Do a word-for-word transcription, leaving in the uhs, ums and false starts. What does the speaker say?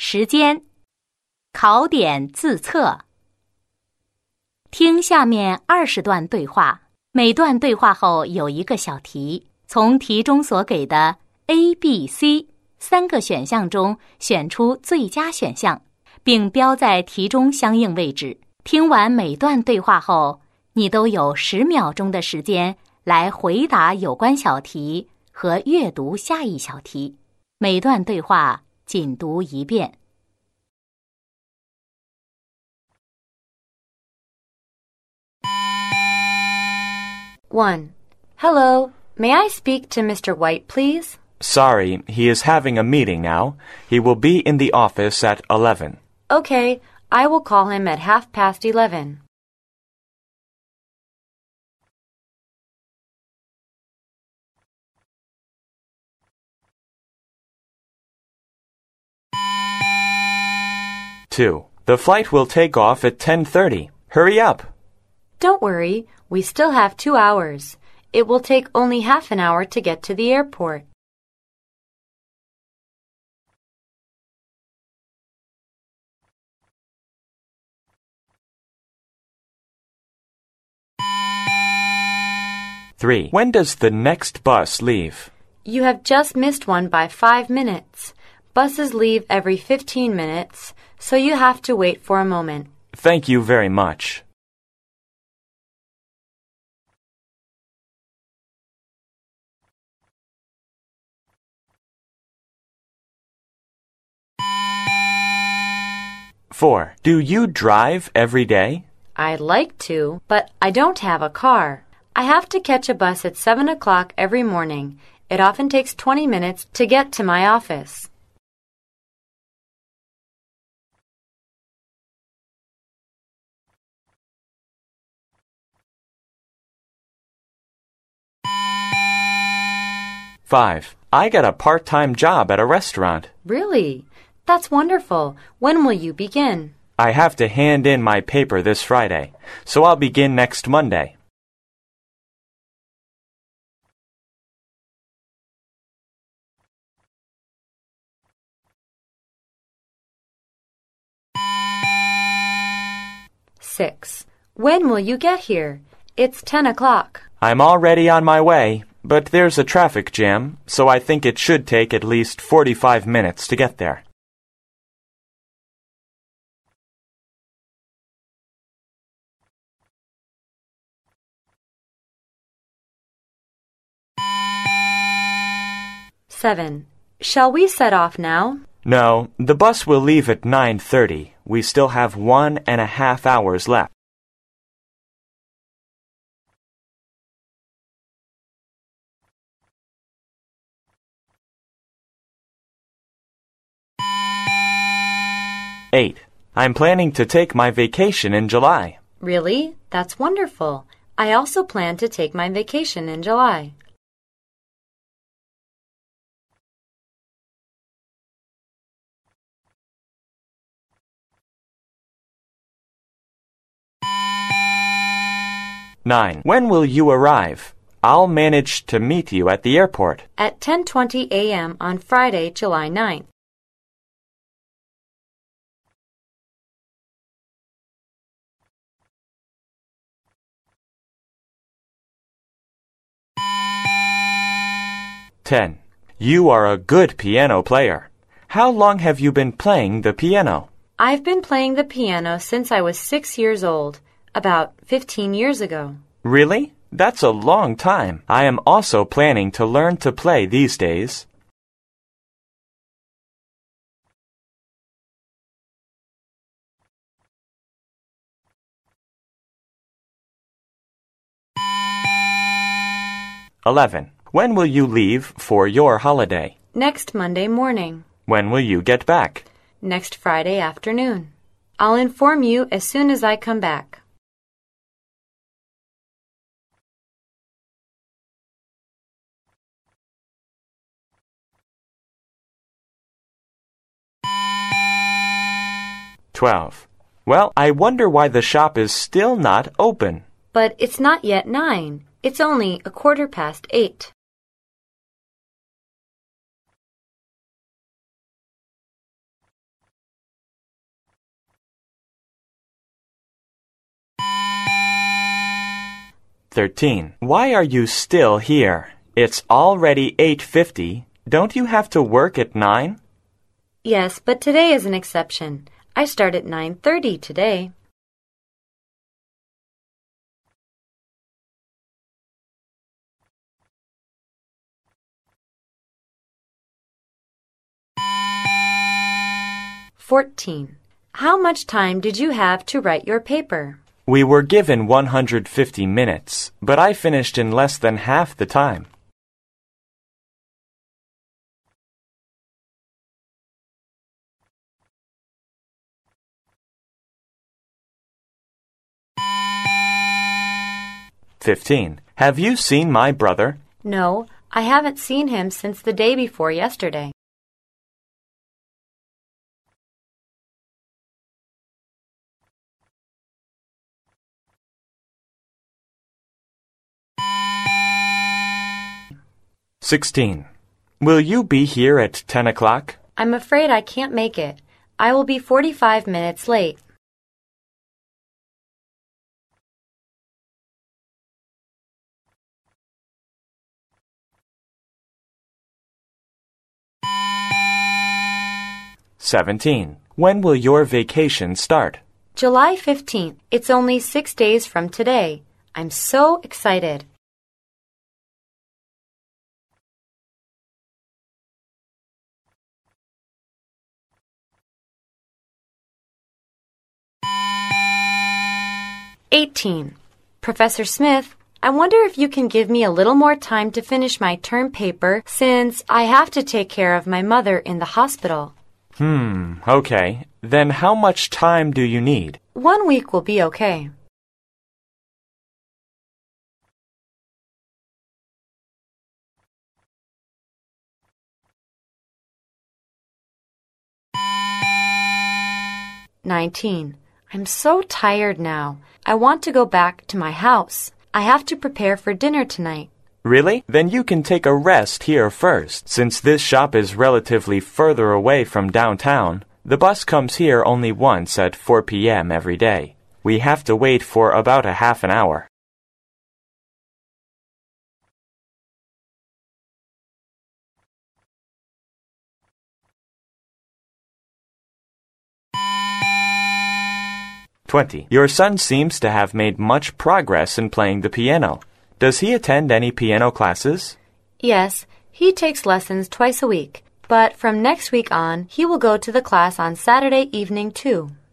时间。考点自测。听下面二十段对话，每段对话后有一个小题，从题中所给的 A、B、C 三个选项中选出最佳选项，并标在题中相应位置。听完每段对话后，你都有十秒钟的时间来回答有关小题和阅读下一小题。每段对话仅读一遍。 one. Hello, may I speak to Mister White, please? Sorry, he is having a meeting now. He will be in the office at eleven. Okay, I will call him at half past eleven. two. The flight will take off at ten thirty. Hurry up. Don't worry, we still have two hours. It will take only half an hour to get to the airport. three. When does the next bus leave? You have just missed one by five minutes. Buses leave every fifteen minutes, so you have to wait for a moment. Thank you very much. four. Do you drive every day? I'd like to, but I don't have a car. I have to catch a bus at seven o'clock every morning. It often takes twenty minutes to get to my office. five. I got a part-time job at a restaurant. Really? That's wonderful. When will you begin? I have to hand in my paper this Friday, so I'll begin next Monday. six. When will you get here? It's ten o'clock. I'm already on my way, but there's a traffic jam, so I think it should take at least forty-five minutes to get there. seven. Shall we set off now? No, the bus will leave at nine thirty. We still have one and a half hours left. eight. I'm planning to take my vacation in July. Really? That's wonderful. I also plan to take my vacation in July. nine. When will you arrive? I'll manage to meet you at the airport. At ten twenty a m on Friday, July ninth. ten. You are a good piano player. How long have you been playing the piano? I've been playing the piano since I was six years old, about fifteen years ago. Really? That's a long time. I am also planning to learn to play these days. eleven. When will you leave for your holiday? Next Monday morning. When will you get back? Next Friday afternoon. I'll inform you as soon as I come back. twelve. Well, I wonder why the shop is still not open. But it's not yet nine. It's only a quarter past eight. thirteen. Why are you still here? It's already eight fifty. Don't you have to work at nine? Yes, but today is an exception. I start at nine thirty today. fourteen. How much time did you have to write your paper? We were given one hundred fifty minutes, but I finished in less than half the time. fifteen. Have you seen my brother? No, I haven't seen him since the day before yesterday. sixteen. Will you be here at ten o'clock? I'm afraid I can't make it. I will be forty-five minutes late. seventeen. When will your vacation start? July fifteenth. It's only six days from today. I'm so excited. eighteen. Professor Smith, I wonder if you can give me a little more time to finish my term paper since I have to take care of my mother in the hospital. Hmm, okay. Then how much time do you need? One week will be okay. nineteen. I'm so tired now. I want to go back to my house. I have to prepare for dinner tonight. Really? Then you can take a rest here first. Since this shop is relatively further away from downtown, the bus comes here only once at four p m every day. We have to wait for about a half an hour. twenty. Your son seems to have made much progress in playing the piano. Does he attend any piano classes? Yes, he takes lessons twice a week, but from next week on, he will go to the class on Saturday evening too.